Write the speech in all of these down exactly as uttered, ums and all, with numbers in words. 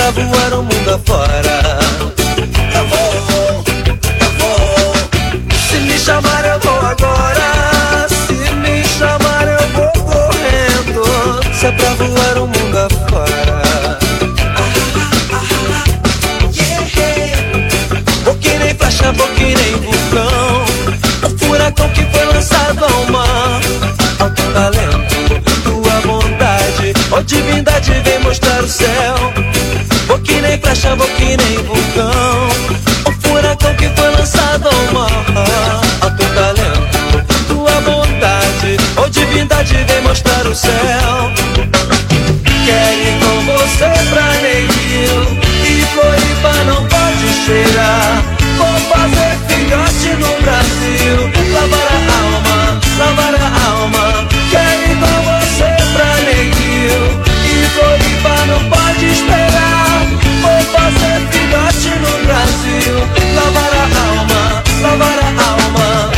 pra voar o mundo afora. Eu vou, eu vou. Se me chamar eu vou agora. Se me chamar eu vou correndo. Se é pra voar o mundo afora. Vou que nem flecha, vou que nem vulcão. O furacão que foi lançado ao mar. Alto talento, tua bondade, ó divindade vem mostrar o céu. Vou que nem flecha, vou que nem vulcão. O furacão que foi lançado ao mar. Alto talento, tua bondade, ó divindade vem mostrar o céu. Quero ir com você pra Neguinho e Floripa não pode cheirar. Vou fazer filhote no Brasil, lavar a alma, lavar a alma. Quero ir com você pra Neguinho e Floripa não pode esperar. Vou fazer filhote no Brasil, lavar a alma, lavar a alma.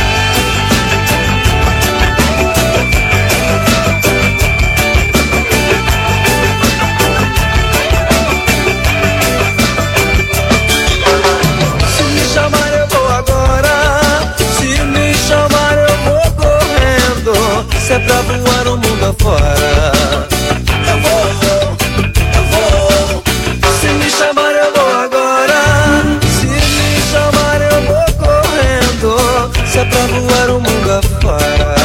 Se me chamar eu vou agora. Se me chamar eu vou correndo. Se é pra voar o mundo afora. Eu vou, eu vou. Se me chamar eu vou agora. Se me chamar eu vou correndo. Se é pra voar o mundo afora.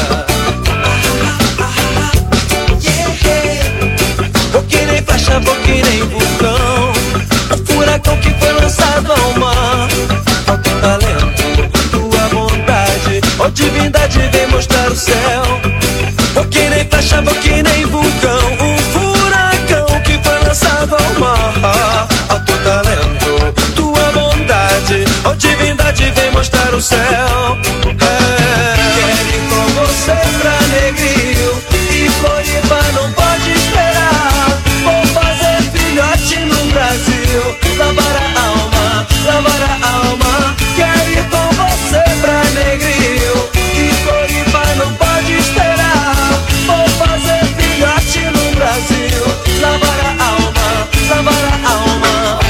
Vou que nem flecha, vou que nem vulcão. O furacão que foi lançado ao mar. Alto talento, tua bondade, ó divindade vem mostrar o céu. Vou que nem flecha, vou que nem vulcão. Um furacão que foi lançado ao mar. Alto talento, tua bondade, ó divindade vem mostrar o céu. É. Quero ir com você pra Negrinho e Floripa não pode esperar. Vou fazer filhote no Brasil, lavar a alma, lavar a alma. Quero ir com você pra Negrinho e Floripa não pode esperar. Vou fazer filhote no Brasil, lavar a alma, lavar a alma.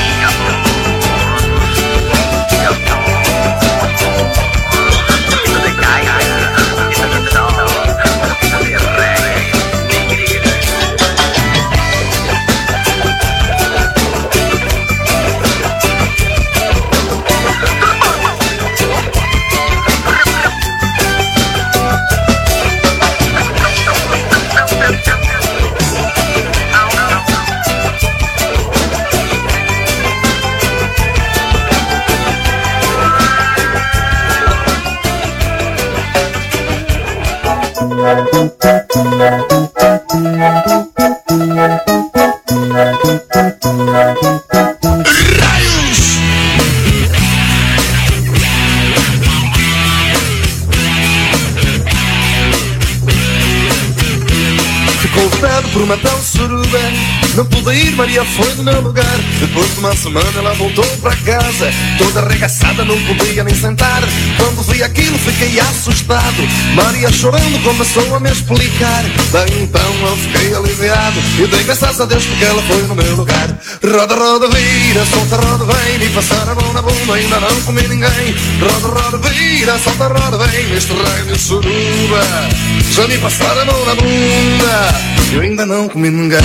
Ficou vedado por uma tal suruba, não pude ir, Maria foi do meu lugar. Depois de uma semana ela voltou para casa, toda arregaçada, não podia nem sentar. Quando vi aquilo fiquei assustado, Maria chorando começou a me explicar. Daí então eu fiquei aliviado e dei graças a Deus porque ela foi no meu lugar. Roda, roda, vira, solta, roda, vem, me passar a mão na bunda, ainda não comi ninguém. Roda, roda, vira, solta, roda, vem, neste raio de suruba. Já me passaram a mão na bunda, eu ainda não comi ninguém.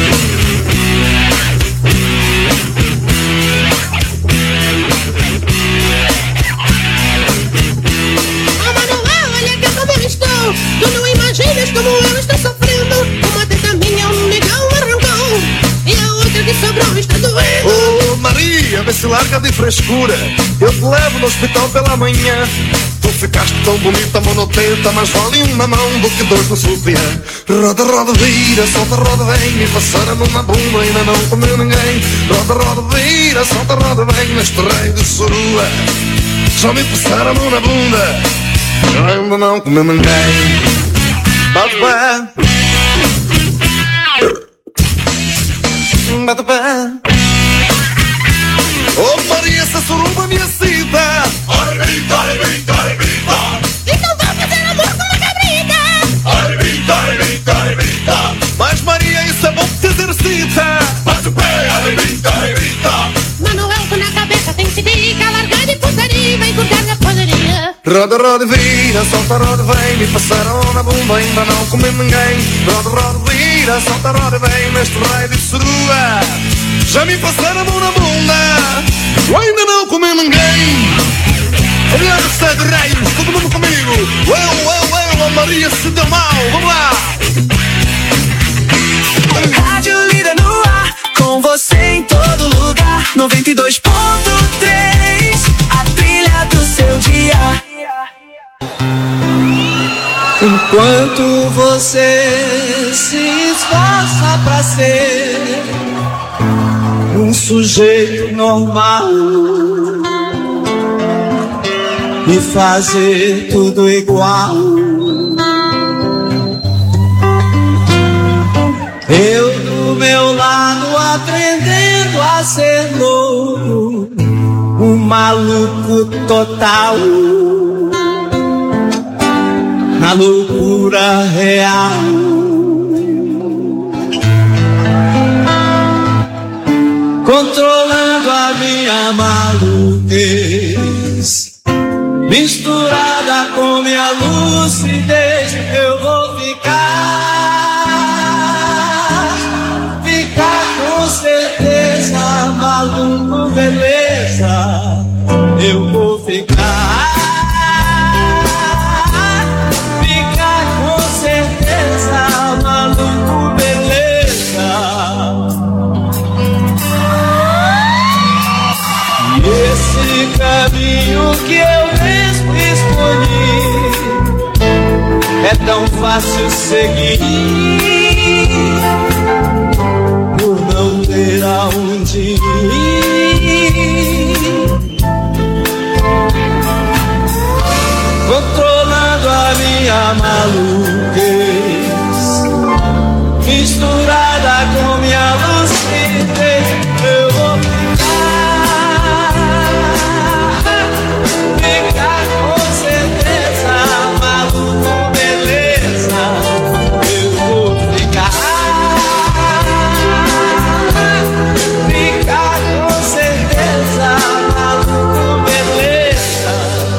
Oh Manuel, olha que como eu estou. Tu não imaginas como eu estou sofrendo. Uma teta minha um negão arrancou e a outra que sobrou está doendo. Oh Maria, vê se larga de frescura, eu te levo no hospital pela manhã. Tu ficaste tão bonita, monoteta, mas vale uma mão do que dois no sutiã. Roda, roda, vira, solta, roda, vem, me passaram numa bunda, ainda não comeu ninguém. Roda, roda, vira, solta, roda, vem, neste rei de surua. Só me passaram a mão na bunda, ainda não comeu ninguém. Bate o pé, bate o pé. Oh Maria, essa suruba me excita. Arrebita, arrebita, arrebita. Então vou fazer amor com uma cabrita. Arrebita, arrebita, arrebita. Mas Maria, isso é bom que te exercita. Bate o pé, arrebita, arrebita. Roda, roda, vira, solta, roda, vem. Me passaram na bunda, ainda não comi ninguém. Roda, roda, vira, solta, roda, vem. Neste raio de serua já me passaram a mão na bunda, eu ainda não comi ninguém. Olha esta de raios, todo mundo comigo. Eu, eu, eu, a Maria se deu mal, vamos lá. Rádio Líder no ar, com você em todo lugar. Noventa e dois ponto três, a trilha do seu dia. Enquanto você se esforça pra ser um sujeito normal e fazer tudo igual, eu do meu lado aprendendo a ser louco, um maluco total, na loucura real. Controlando a minha maluquez, misturada com minha lucidez, eu vou ficar, ficar com certeza, maluco, beleza, eu vou ficar, ficar com certeza, maluco, beleza. Esse caminho que eu mesmo escolhi é tão fácil seguir, por não ter aonde ir. Controlando a minha maluquez, misturada com minha lucidez, eu vou ficar com certeza, maluco, beleza, eu vou ficar, ficar com certeza, maluco, beleza.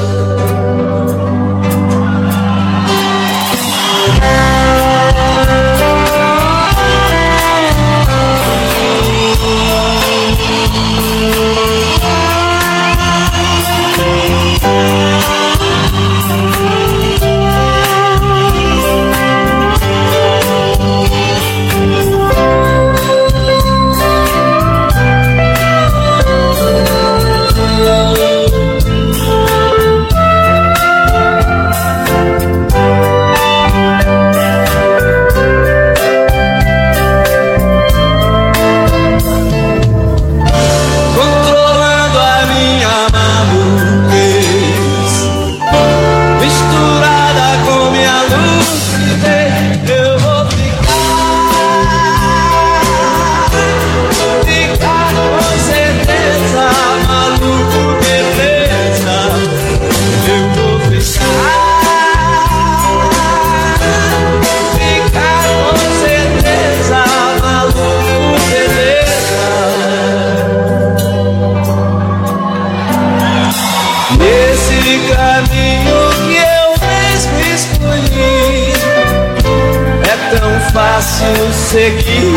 Fácil seguir,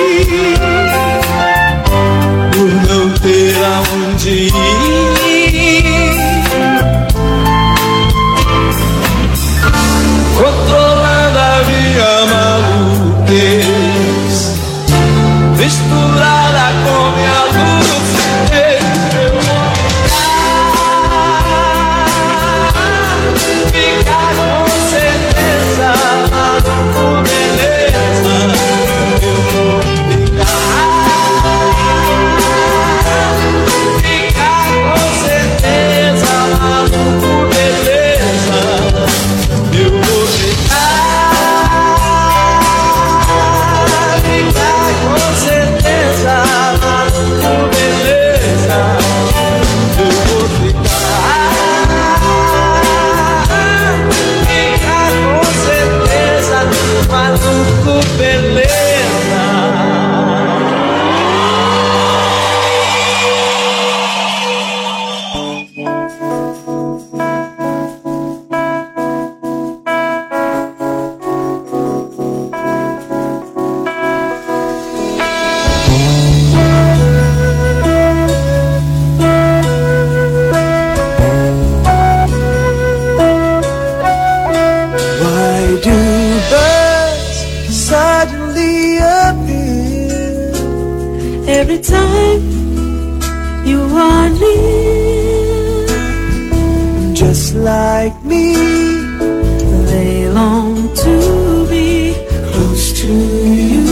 por não ter aonde ir. Controlando a minha maluquez, misturada com minha lucidez, eu vou ficar, ficar com certeza, maluco, beleza. Eu vou ficar just like me. They long to be close to you.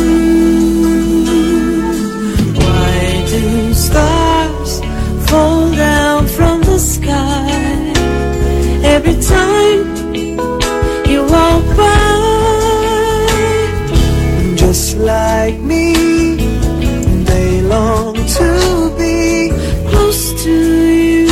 Why do stars fall down from the sky every time you walk by? Just like me, they long to be close to you.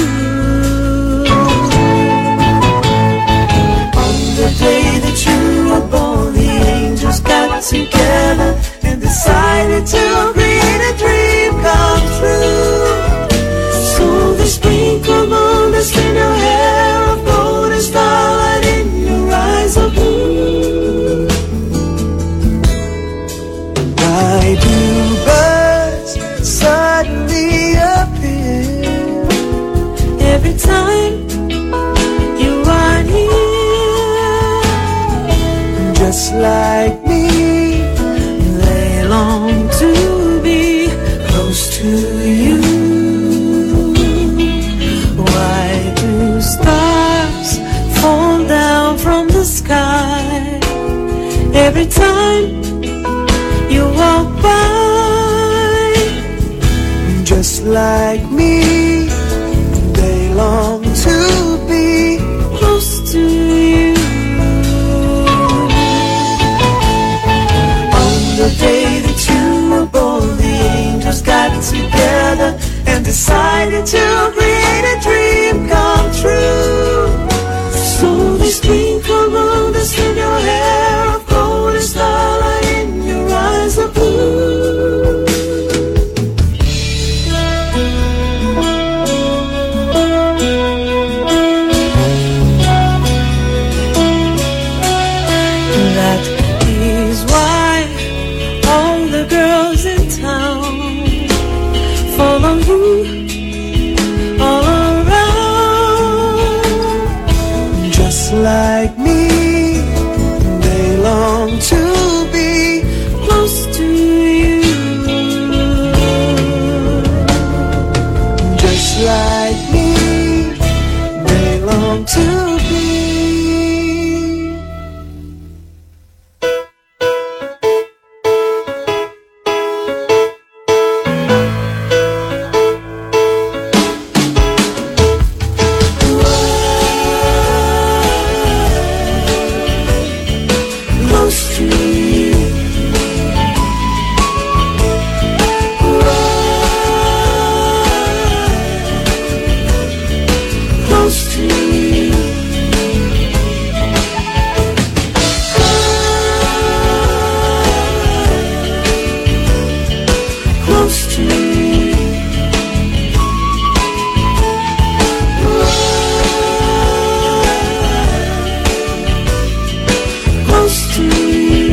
On the day that you were born, the angels got together and decided to create a dream come true. So they sprinkled on dust in your hair of gold and starlight in your eyes of blue. Why do birds suddenly appear every time you are near? Just like me, they long to be close to you. Why do stars fall down from the sky every time you walk by? Just like me, they long to be close to you. On the day that you were born, the angels got together and decided to create a dream come true. So they sprinkled on dust in your hair of gold and starlight in your eyes of blue. That is why all the girls in town follow you all around. Just like me, they long to be close to you. Just like me, they long to be. Close to you. Close to you. Close to you. Close to you.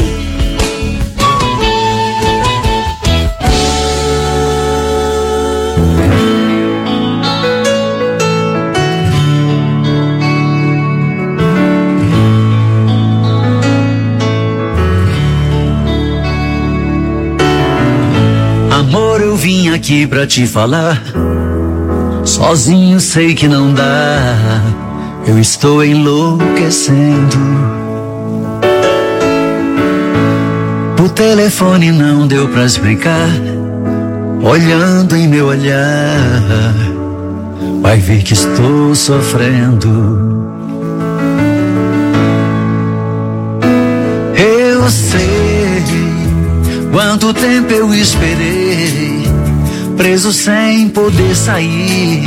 Amor, eu vim aqui pra te falar. Sozinho sei que não dá. Eu estou enlouquecendo. O telefone não deu pra explicar. Olhando em meu olhar, vai ver que estou sofrendo. Eu sei quanto tempo eu esperei, preso sem poder sair.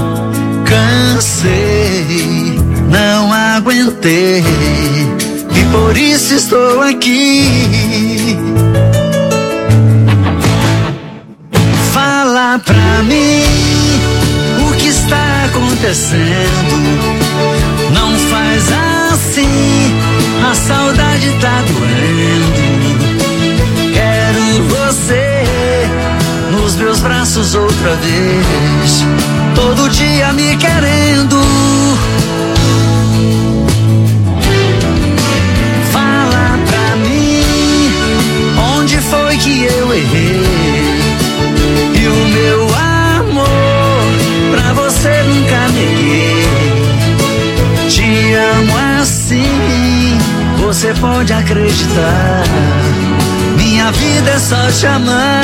Cansei, não aguentei, e por isso estou aqui. Fala pra mim o que está acontecendo. Não faz assim, a saudade tá doendo. Quero você nos meus braços outra vez, todo dia me querendo. Fala pra mim onde foi que eu errei, e o meu amor pra você nunca neguei. pode acreditar. Minha vida é só te amar.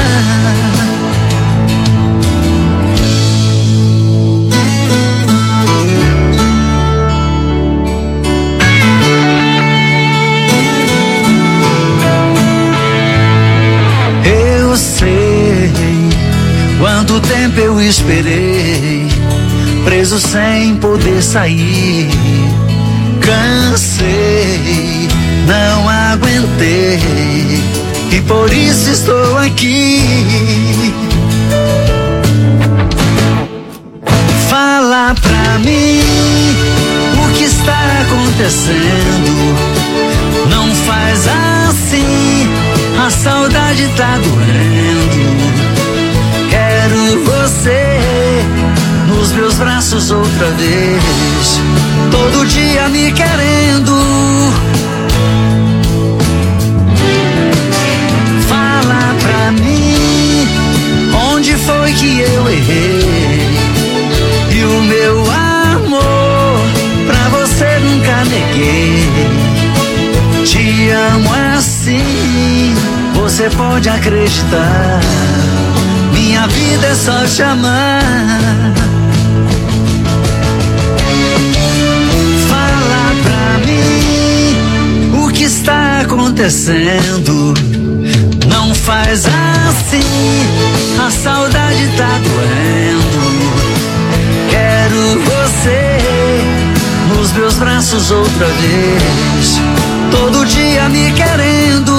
Eu sei quanto tempo eu esperei, preso sem poder sair. Cansei, não aguentei, e por isso estou aqui. Fala pra mim o que está acontecendo. Não faz assim, a saudade tá doendo. Quero você nos meus braços outra vez, todo dia me querendo. Fala pra mim onde foi que eu errei, e o meu amor pra você nunca neguei. Te amo assim, você pode acreditar. Minha vida é só te amar. Fala pra mim o que está acontecendo. Não faz assim, a saudade tá doendo. Quero você nos meus braços outra vez, todo dia me querendo.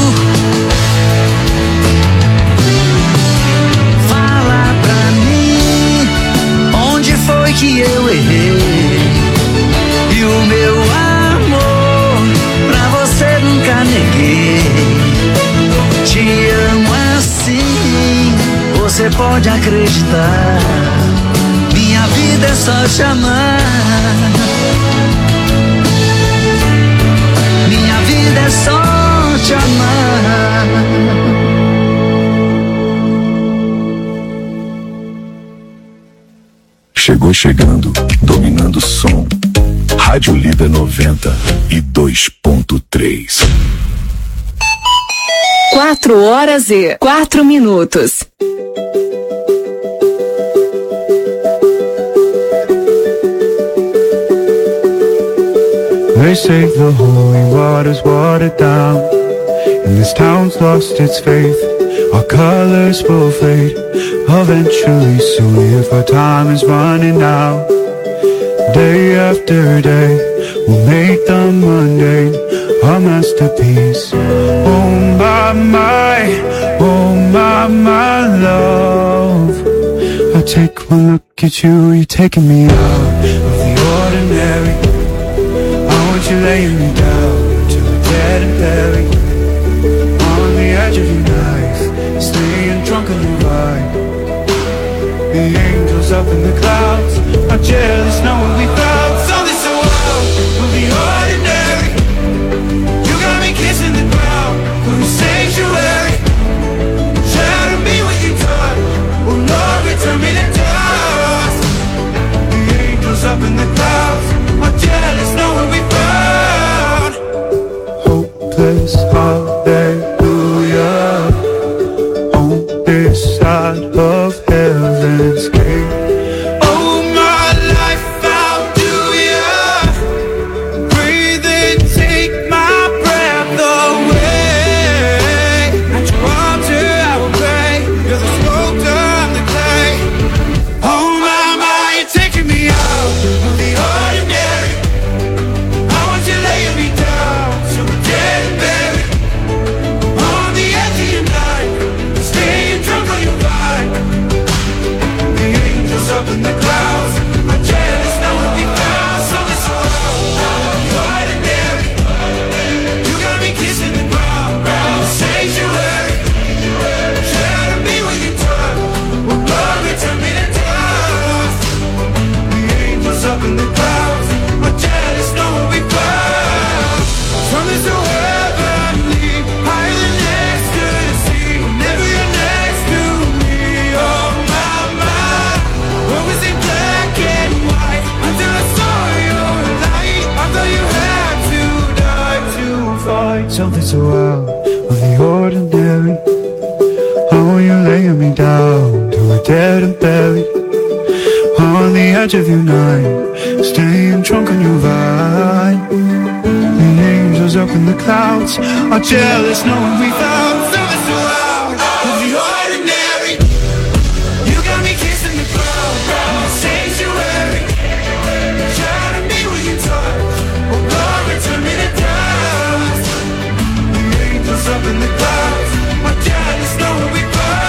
Fala pra mim onde foi que eu errei, e o meu amor pra você nunca neguei. Te amo assim, você pode acreditar. Minha vida é só te amar. Minha vida é só te amar. Chegou chegando, dominando o som. Rádio Líder noventa e dois ponto três. Quatro horas e quatro minutos. They say the holy water's watered down, and this town's lost its faith. Our colors will fade eventually, so if our time is running out, day after day we'll make the mundane a masterpiece. Oh my, my, oh my, my love, I take one look at you, you're taking me out of the ordinary. You're laying me down till we're dead and buried on the edge of your knife, staying drunk on your ride. The angels up in the clouds are jealous knowing we found something so wild. We'll be ordinary. You got me kissing the ground from the sanctuary. Shadow me what you taught. Oh Lord, return me to dust. The angels up in the clouds are jealous knowing we found. Hopeless hallelujah on this side of heaven's gate. Oh my life, how do you something so out of the ordinary. Oh, you're laying me down to a dead and buried on the edge of your night, staying drunk on your vine. The angels up in the clouds are jealous knowing we found something so out of the ordinary. You got me kissing the cloud, the sanctuary. Try to be when you touch, oh glory, turn me to dust. The angels up in the clouds are jealous knowing we found.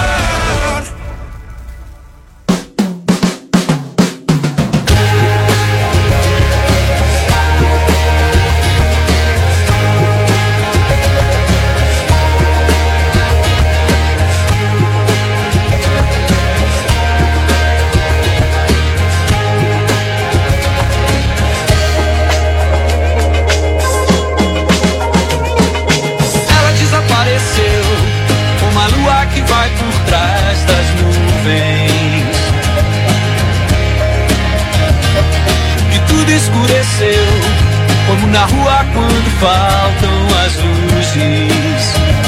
Como na rua quando faltam as luzes.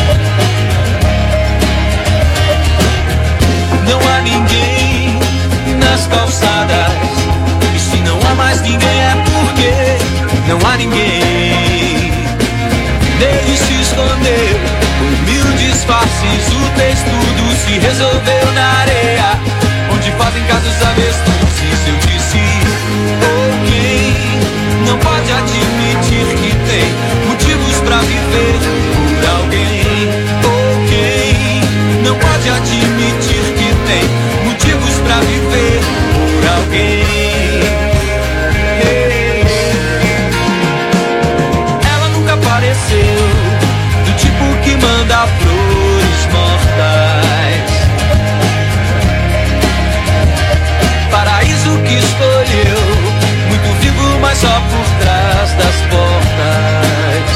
Não há ninguém nas calçadas, e se não há mais ninguém é porque não há ninguém. Nele se escondeu por mil disfarces, o textudo se resolveu na areia, onde fazem caso os avestruzes. Eu disse, ok, não pode admitir que tem motivos pra viver por alguém. Ok, não pode admitir que tem motivos pra viver por alguém. Ela nunca apareceu do tipo que manda flores mortais. Paraíso que escolheu, muito vivo, mas só por trás das portas.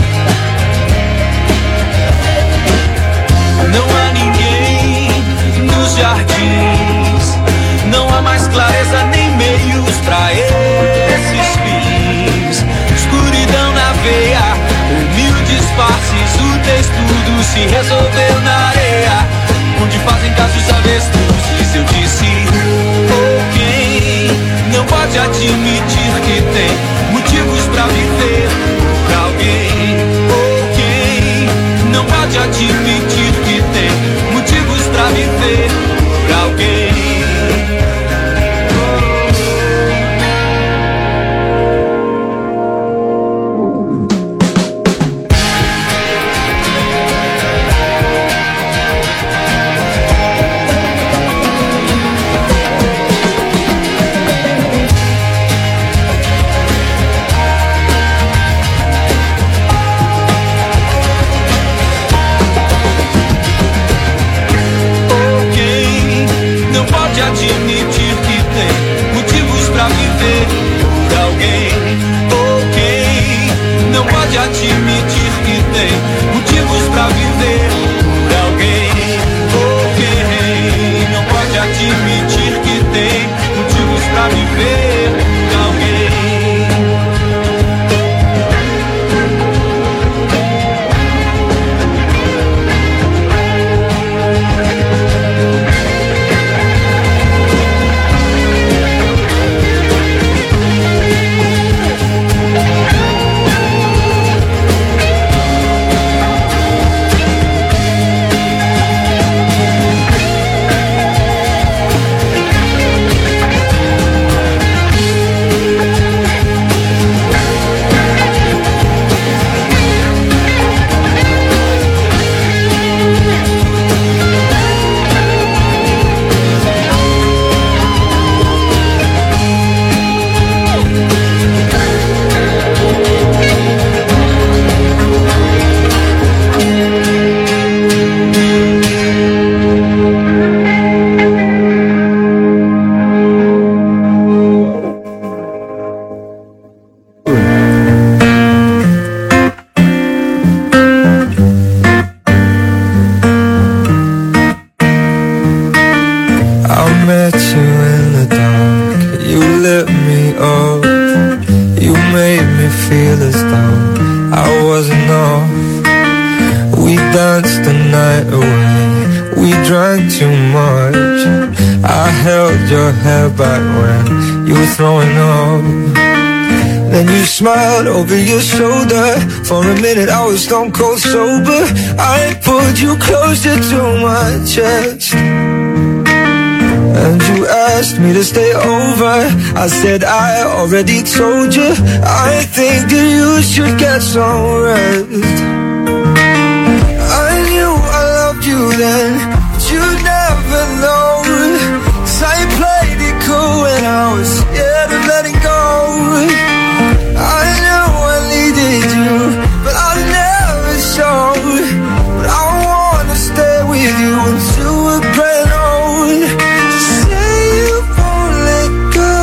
Não há ninguém nos jardins, não há mais clareza nem meios pra esses fins. Escuridão na veia, com mil disfarces, o textudo se resolveu na areia, onde fazem casos avestruzes. Eu disse, ok, não pode admitir que tem motivos pra viver por alguém. Ok, não pode admitir que tem motivos pra viver por alguém. Admitir que tem motivos pra viver por alguém. Ok, não pode admitir que tem motivos pra viver por alguém. Ok, não pode admitir que tem motivos pra viver por alguém. feel as though I wasn't off danced the night away. We drank too much. I held your hair back when you were throwing up. Then you smiled over your shoulder. For a minute I was stone cold sober. I pulled you closer to my chest, and you asked me to stay over. I said I already told you. I think that you should get some rest. I knew I loved you then, but you'd never know. 'Cause I played it cool when I was scared of letting go. I know I needed you, but I never showed. But I wanna stay with you until we're grown old. Just say you won't let go.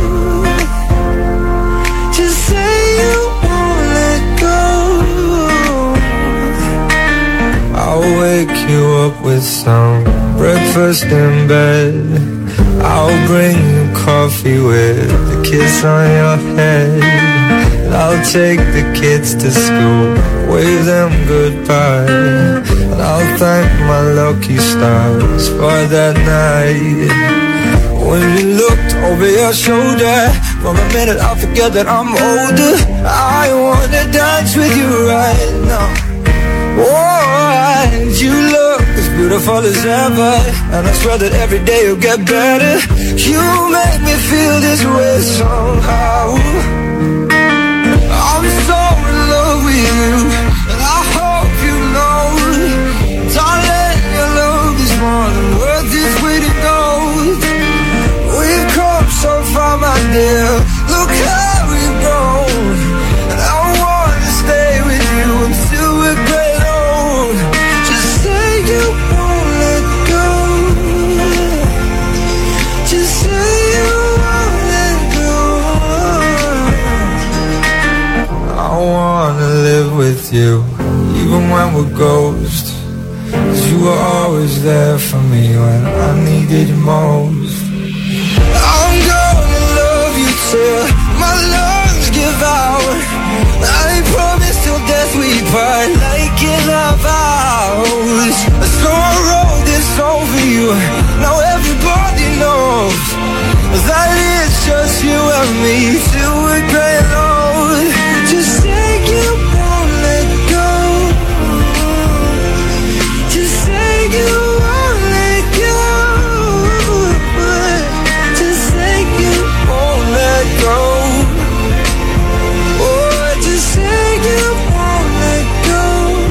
Just say you won't let go. I'll wake you up with some breakfast in bed. I'll bring you coffee with a kiss on your head. I'll take the kids to school, wave them goodbye, and I'll thank my lucky stars for that night. When you looked over your shoulder, for a minute I forget that I'm older. I wanna dance with you right now. Oh, you look as beautiful as ever, and I swear that every day you'll get better. You make me feel this way somehow. I'm so in love with you, and I hope you know, darling, your love is more than worth its weight in gold. We've come so far, my dear, look how we've grown. And I wanna stay with you until we're great old. Just say you won't let go. Just say you won't let go. I wanna live with you, even when we're ghosts. 'Cause you were always there for me when I needed you most. I'm gonna love you till my lungs give out. I promise till death we part, like in our vows. So I wrote this song for you. Now everybody knows that it's just you and me till we're great old. Just say you won't let go. Just say you won't let go. Just say you won't let go. Oh, just say you won't let go.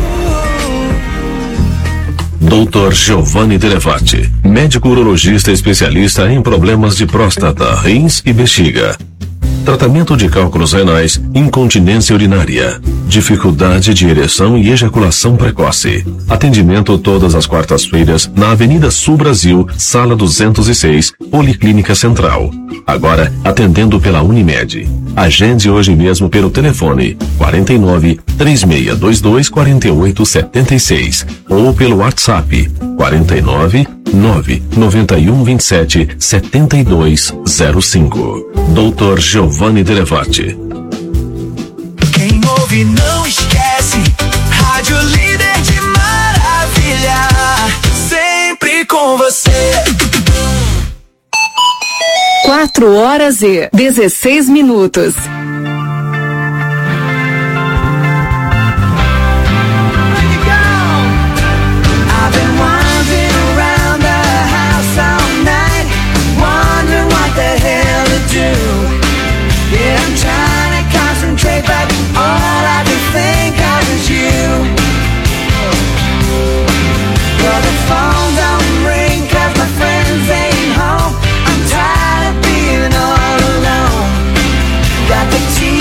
doutor Giovanni Delevati, médico urologista especialista em problemas de próstata, rins e bexiga. Tratamento de cálculos renais, incontinência urinária, dificuldade de ereção e ejaculação precoce. Atendimento todas as quartas-feiras na Avenida Sul Brasil, Sala duzentos e seis, Policlínica Central. Agora atendendo pela Unimed. Agende hoje mesmo pelo telefone quarenta e nove, três seis dois dois, quatro oito sete seis ou pelo WhatsApp quarenta e nove, nove nove um, vinte e sete, setenta e dois zero cinco. doutor Giovanni Delevati. Quem ouve não esquece, Rádio Líder de Maravilha, sempre com você. Quatro horas e dezesseis minutos. Got the T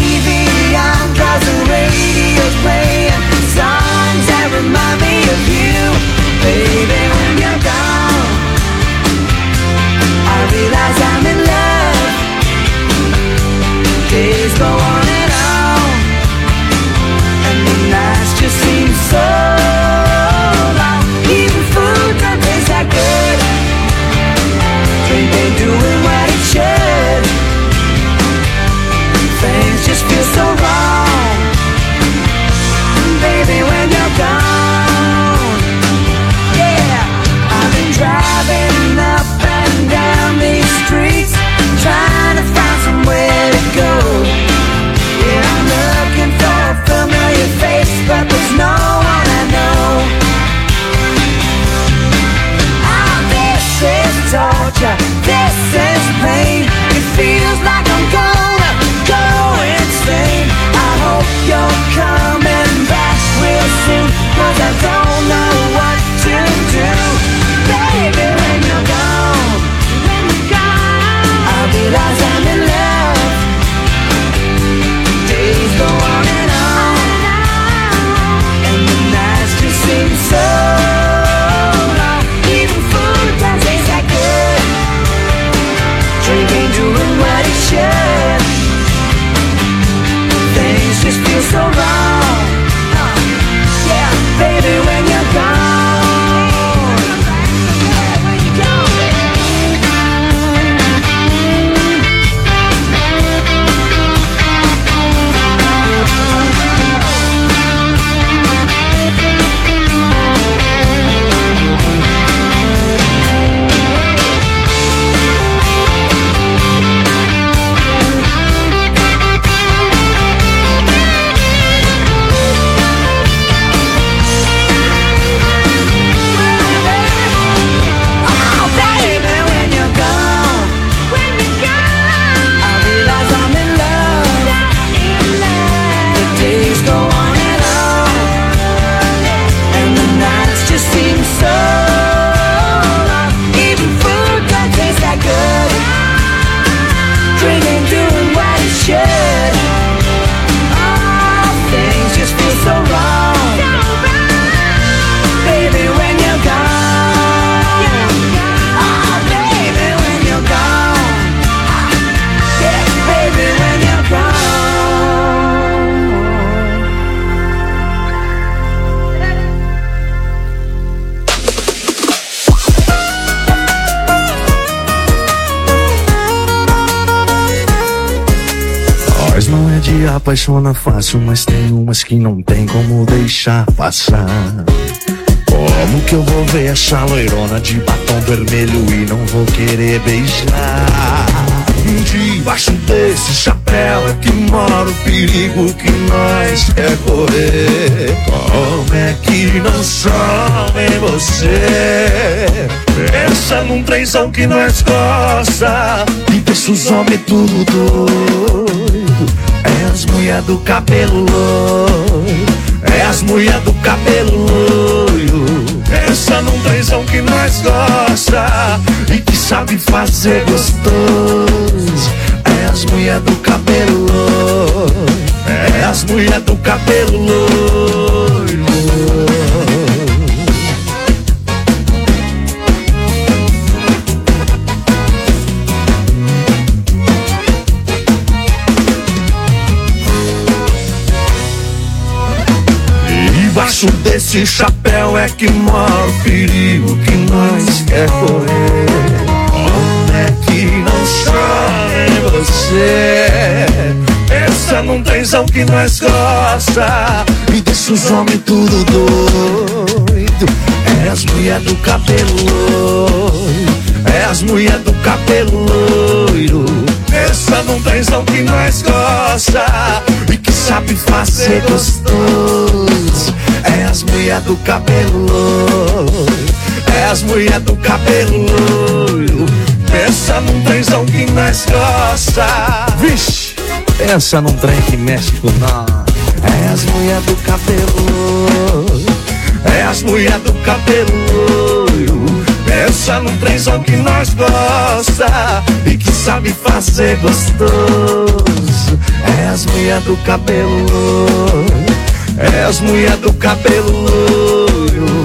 apaixona fácil, mas tem umas que não tem como deixar passar. Como que eu vou ver essa loirona de batom vermelho e não vou querer beijar? Debaixo desse chapéu é que mora o perigo que nós quer correr. Como é que não some em você? Pensa num trenzão que nós gosta e deixa os homens tudo doido. É as mulher do cabelo loiro, é as mulher do cabelo loiro. Pensa num trenzão que nós gosta e que sabe fazer gostoso. É as mulher do cabelo loiro, é as mulher do cabelo loiro. Debaixo desse chapéu é que mora o perigo que nós quer correr. Como é que não chora em você? Pensa num trenzão que nós gosta e deixa os homens tudo doido. É as mulher do cabelo loiro, é as mulher do cabelo loiro. Pensa num trenzão que nós gosta e que sabe fazer gostoso. É as mulher do cabelo loiro, é as mulher do cabelo loiro. Pensa num trenzão que nós gosta. Vixe, pensa num trem que mexe com nós. É as mulher do cabelo loiro, é as mulher do cabelo loiro. Pensa num trenzão que nós gosta e que sabe fazer gostoso. É as mulher do cabelo loiro, é as mulher do cabelo loiro.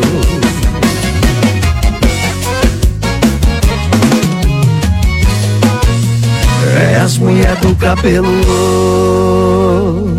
É as mulher do cabelo loiro.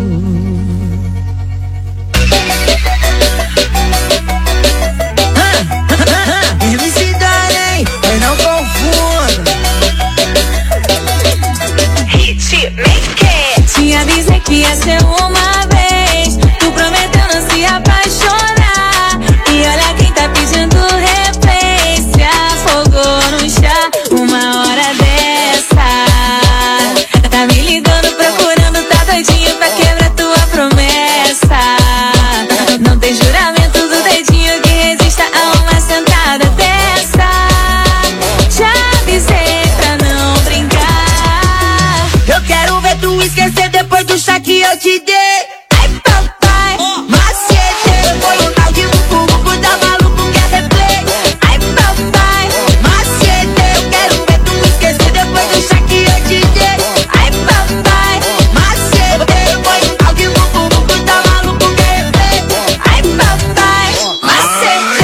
Te avisei que ia ser uma vez, tu prometeu não se apaixonar. E olha quem tá pedindo replay, se afogou no chá uma hora dessa. Tá me ligando procurando, tá doidinho pra quebrar tua promessa. Não tem juramento do dedinho que resista a uma sentada dessa. Te avisei pra não brincar. Eu quero ver tu esquecer depois do chá que eu te dei. Ai papai, macete, foi um tal de bubu, tá maluco, quer replay. Ai papai, macete, eu quero ver tu esquecer depois do chá que eu te dei. Ai papai, macete, foi um tal de bubu, tá maluco, quer replay. Ai papai, macete,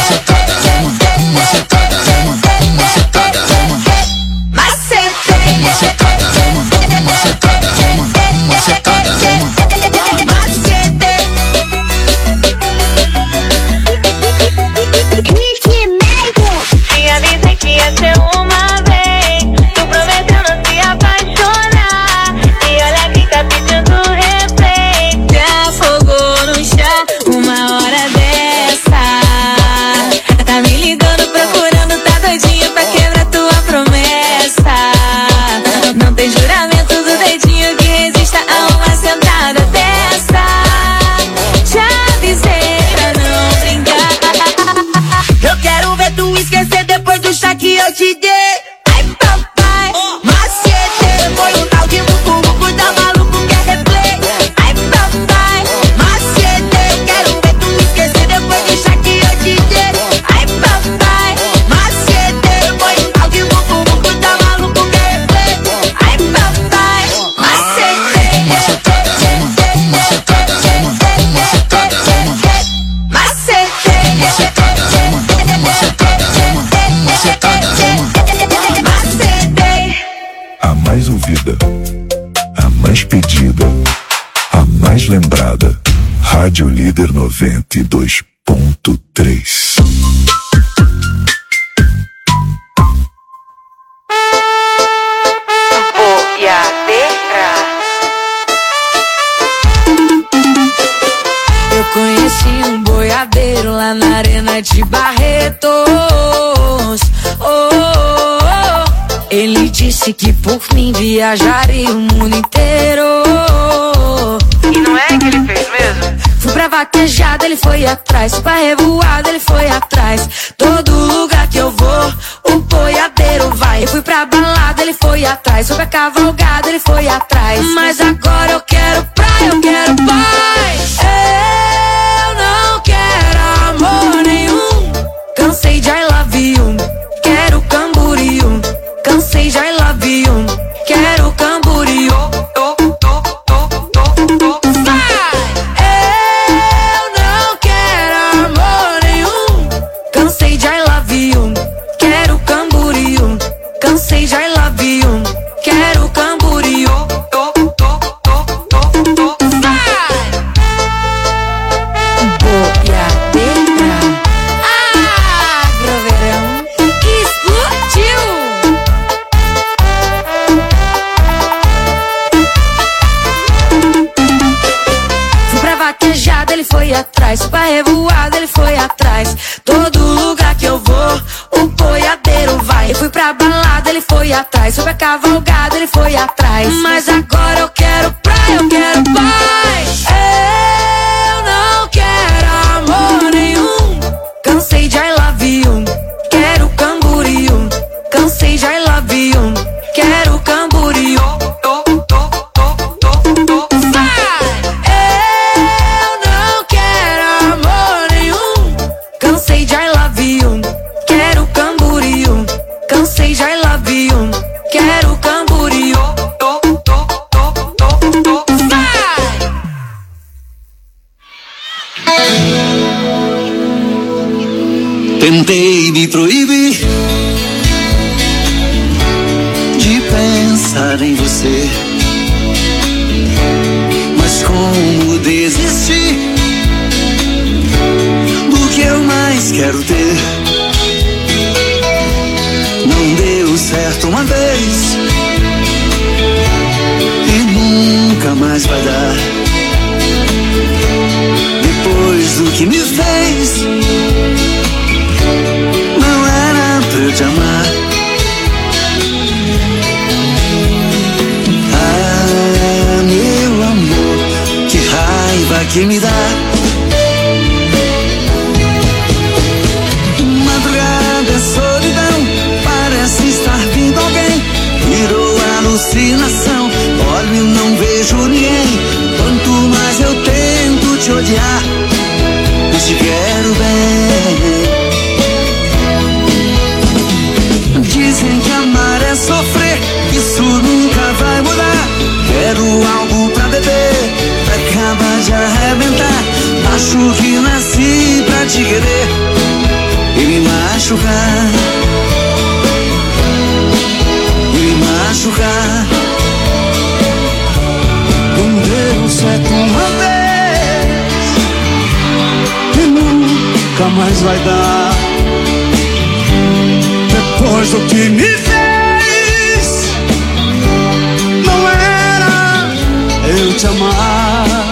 te avisei que ia ser uma vez, tu prometeu não se apaixonar. E olha quem tá pedindo replay, se afogou no chá uma hora dessa. Tá me ligando procurando, tá doidinho pra quebrar tua promessa. Não tem juramento do dedinho que resista a uma sentada dessa. Te avisei pra não brincar. Eu quero ver tu esquecer depois do chá que eu te dei. Ai papai, macete, foi um tal de bubu, tá maluco, quer replay. Ai papai, macete, eu quero ver tu esquecer depois do chá que eu te dei. Ai papai, macete, foi um tal de bubu, tá maluco, quer replay. Ai papai, macete, A mais ouvida, a mais pedida, a mais lembrada. Rádio Líder noventa e dois ponto três. Boiadeira. lá na arena de Barretos. Oh, oh, oh. Ele disse que por mim viajaria o mundo inteiro. E não é que ele fez mesmo? Fui pra vaquejada, ele foi atrás. Fui pra revoada, ele foi atrás. Todo lugar que eu vou, o boiadeiro vai. Eu fui pra balada, ele foi atrás. Fui pra cavalgada, ele foi atrás. Mas agora eu quero praia, eu quero paz. Eu não quero amor nenhum. Cansei de I love you. Quero Camboriú. Cansei de I love you. Quero Camboriú. Cansei de I love you, quero Camboriú. Boiadeira, Agroverão, explodiu. Fui pra vaquejada, ele foi atrás. Fui pra revoada, ele foi atrás. Todo lugar que eu vou, o boiadeiro vai. Eu fui pra balada, ele foi atrás. Fui pra cavalgada, ele foi atrás. Mas agora eu quero praia, eu quero paz. Eu não quero amor nenhum. Cansei de I love you. Quero Camboriú. Cansei de I love you. Quero Camboriú. Eu não quero amor nenhum. Cansei de I love you. Quero Camboriú. Cansei de I love you. Quero Camboriú. Tentei me proibir de pensar em você, mas como desistir do que eu mais quero ter? Não deu certo uma vez e nunca mais vai dar. Depois do que me fez, não era pra eu te amar. Ah, meu amor, que raiva que me dá. Madrugada é solidão, parece estar vindo alguém. Virou alucinação, olho e não vejo ninguém. Quanto mais eu tento te odiar, eu te quero bem. Dizem que amar é sofrer, isso nunca vai mudar. Quero algo pra beber, pra acabar de arrebentar. Acho que nasci pra te querer e me machucar, e me machucar. Não deu certo uma vez e nunca mais vai dar. Depois do que me fez, não era eu te amar.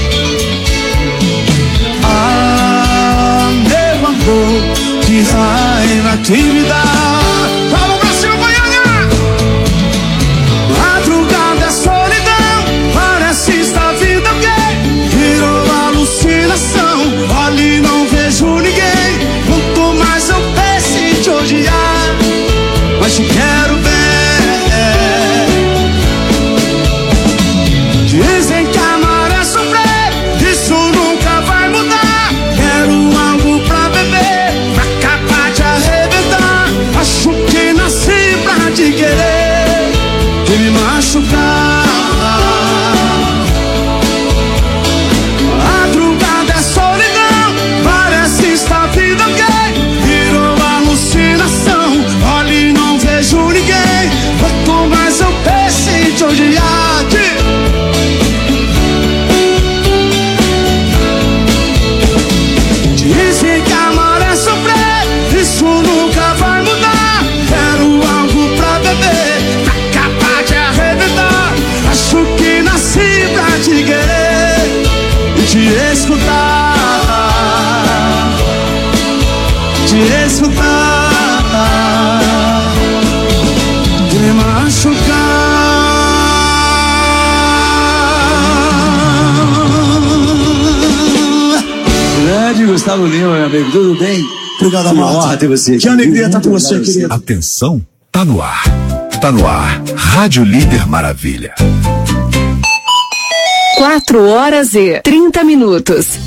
Ah, meu amor, que raiva que me dá. Vamos pra cima, Goiânia! Madrugada é solidão, parece estar vindo alguém. Virou alucinação, olha e não vejo ninguém. Quanto mais eu penso em te odiar, mas te quero bem. Dizem que amar é sofrer, isso nunca vai mudar. Quero algo pra beber, pra acabar de arrebentar. Acho que nasci pra te querer e me machucar. Madrugada é solidão, parece estar vindo alguém. Virou alucinação, olha e não vejo ninguém. Quanto mais eu penso em te odiar, dizem que amar é sofrer, isso nunca vai mudar. Quero algo pra beber, pra acabar de arrebentar. Acho que nasci pra te querer e te escutar. te escutar, me machucar. Grande Gustavo Lima, meu amigo, tudo bem? Obrigado, que Amado. honra ter você. Que alegria estar com você, querido. Atenção, tá no ar. Tá no ar. Rádio Líder Maravilha. Quatro horas e trinta minutos.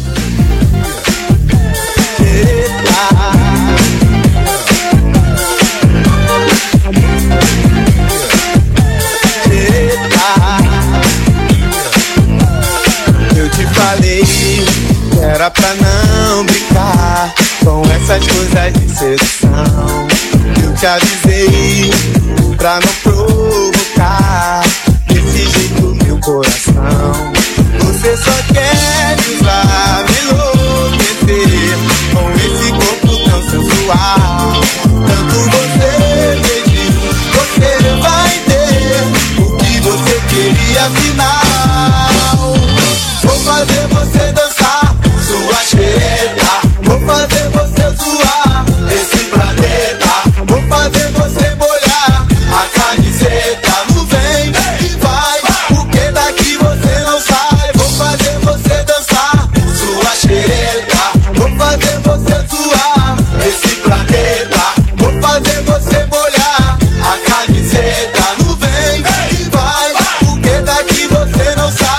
Eu te falei que era pra não brincar com essas coisas de sedução. Eu te avisei pra não provocar desse jeito meu coração. Você só quer me usar, me enlouquecer com esse corpo tão sensual. Tanto você pediu, você vai ter o que você queria afinal. Vou fazer você dançar sua xereta, vou fazer você zoar esse planeta, vou fazer você molhar a camiseta no vem e vai, porque daqui você não sai. Vou fazer você dançar sua xereta, vou fazer você zoar esse planeta, vou fazer você molhar a camiseta no vem e vai, porque daqui você não sai.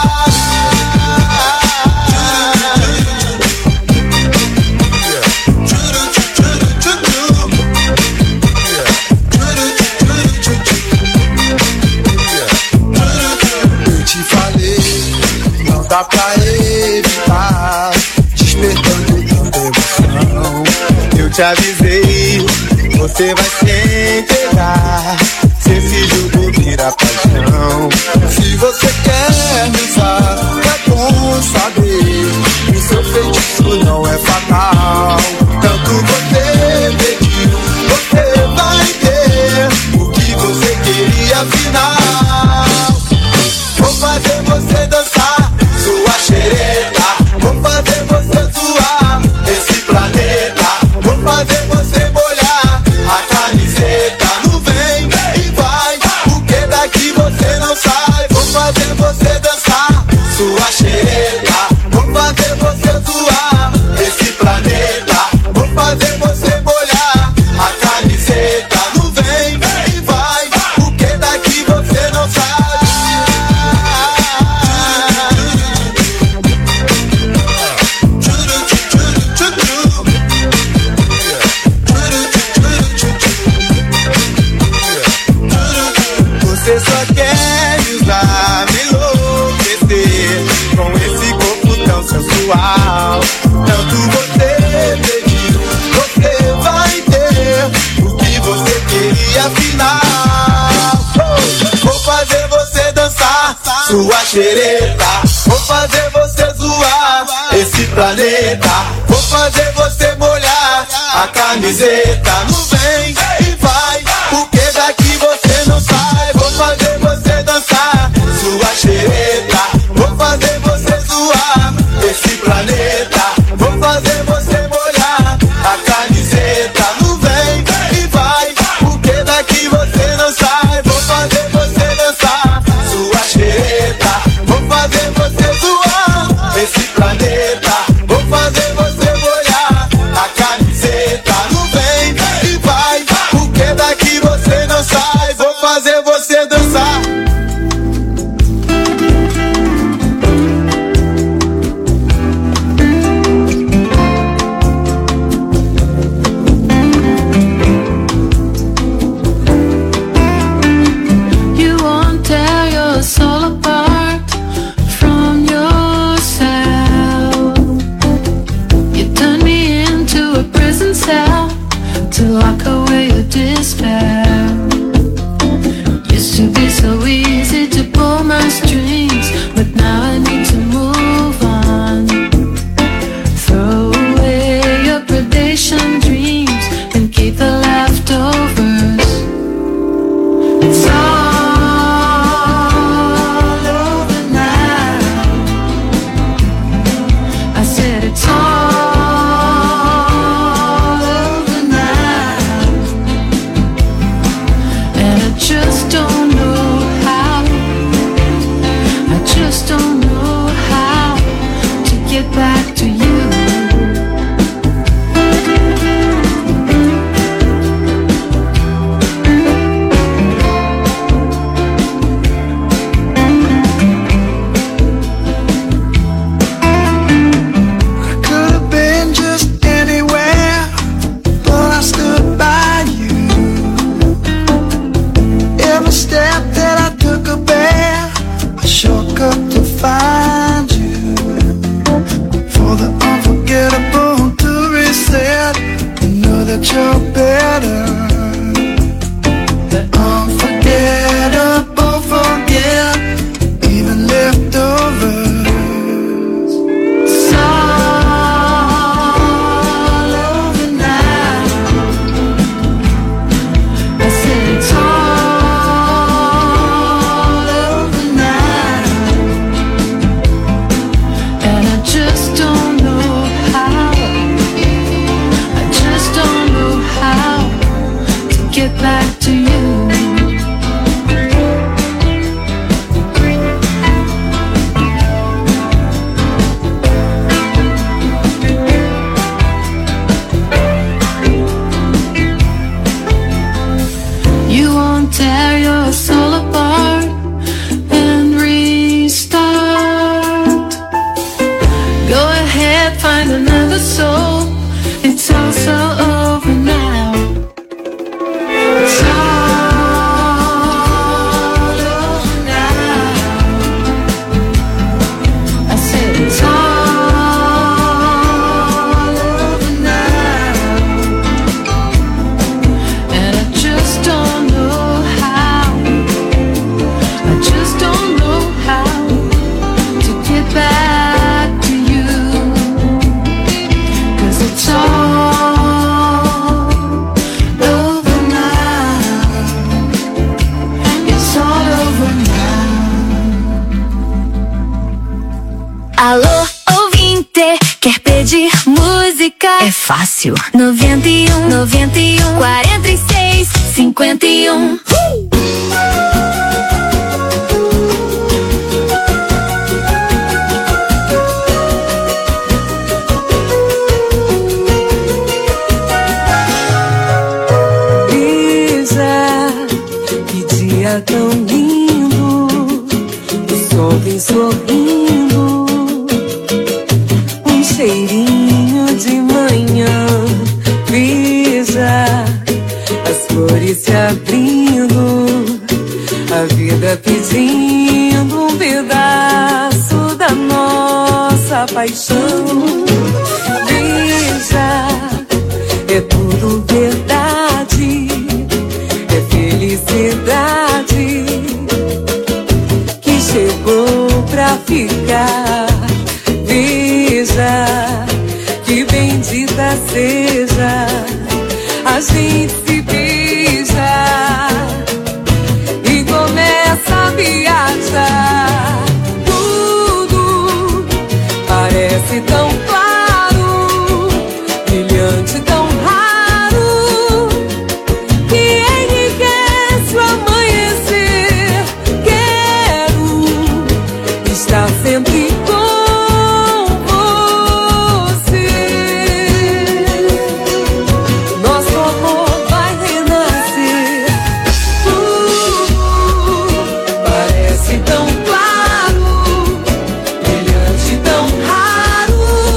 Dá pra evitar, despertando tanta emoção. Eu te avisei, você vai se entregar, se esse jogo vira paixão. Se você quer me usar, é bom saber, o seu feitiço não é fatal. Tanto você pediu, você vai ter o que você queria afinal. Vou fazer você dançar sua xereta, vou fazer você zoar esse planeta, vou fazer você molhar a camiseta no vem e vai, porque daqui você não sai. Vou fazer você dançar sua xereta, vou fazer você zoar esse planeta, vou fazer você molhar a camiseta no vem e vai, porque daqui você não sai. Você só quer me usar, me enlouquecer com esse corpo tão sensual. Tanto você pediu, você vai ter o que você queria afinal. Vou fazer você dançar sua xereta, vou fazer você zoar esse planeta, vou fazer você molhar a camiseta no vem e vai, porque daqui você não sai. Vou fazer você dançar sua xereta, vou fazer você zoar esse planeta, vou fazer você molhar a camiseta no vem e vai, porque daqui você não sai. Vou fazer você dançar sua xereta, vou fazer você zoar esse planeta, vou fazer você molhar a camiseta no vem e vai, porque daqui você não sai. Vou fazer você dançar. get back to you. Find you for the unforgettable to reset. You know that you're better. The unforgettable forget, even leftovers. It's all over now. I said it's all over now. And I just don't know how, I just don't know how to get back to you. You won't tear your soul apart and restart. Go ahead, find another soul. It's also over now. It's all over now. I said it's all over now. And I just don't know how, I just don't know how to get back to you. 'Cause it's all over now. It's all over now. Alô, ouvinte, quer pedir música? É fácil. noventa e um, noventa e um, quarenta e seis, cinquenta e um. Brisa, que dia tão lindo, o sol vem sorrindo, um cheirinho de manhã. Brisa, as flores se abrindo, a vida pedindo um pedaço da nossa paixão. Brisa, é tudo verdade, é felicidade que chegou pra ficar. Veja, que bendita seja, a gente se beija e começa a viajar. Tudo parece tão claro, brilhante, tão raro, que enriquece o amanhecer. Quero estar sempre com você. Nosso amor vai renascer. Tudo parece tão claro, brilhante, tão raro,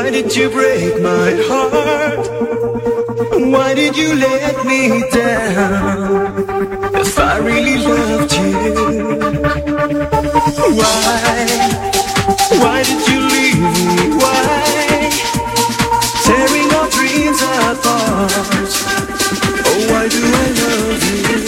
Why did you break my heart? Why did you let me down? If I really loved you, why? Why did you leave me? Why? Tearing our dreams apart. Oh, why do I love you?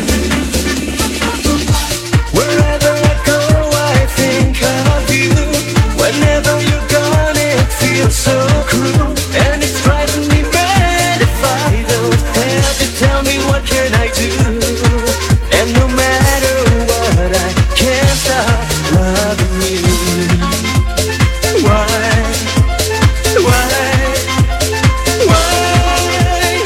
Wherever I go, I think of you. Whenever you're gone, it feels so cruel. And it's driving me mad if I don't have to. Tell me, what can I do? And no matter what, I can't stop loving you. Why? Why? Why?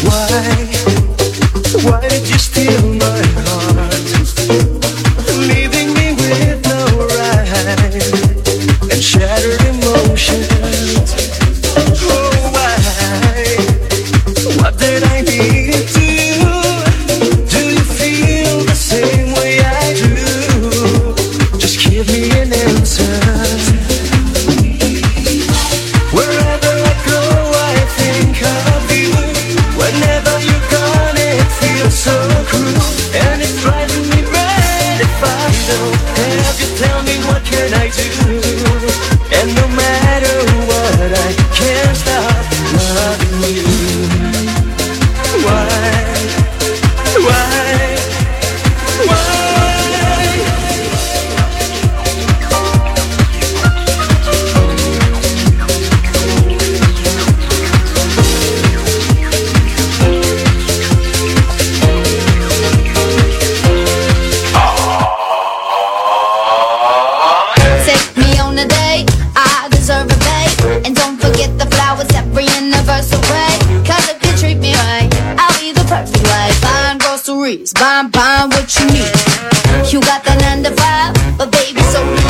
Why? Why did you steal my heart? Leaving me with no right and shattered emotions. Oh, why? What did I need to you? Do you feel the same way I do? Just give me an answer. Wherever I go, I think of you. Whenever you're gone, it feels so cruel. And it's driving me mad if I don't have you. Tell me, what can I do? And no matter what, I can't stop loving you. Why? Why? Why? Take me on a date,